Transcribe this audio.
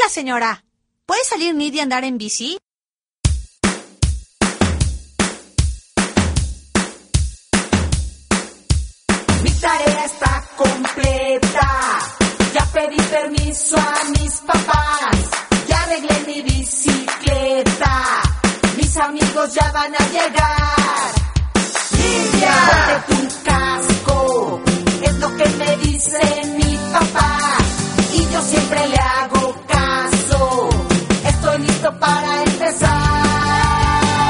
señora. ¿Puede salir Nidia a andar en bici? Mi tarea está completa. Ya pedí permiso a mis papás. Ya arreglé mi bicicleta. Mis amigos ya van a llegar. Nidia, ponte tu casco. Es lo que me dice mi papá. Y yo siempre le hago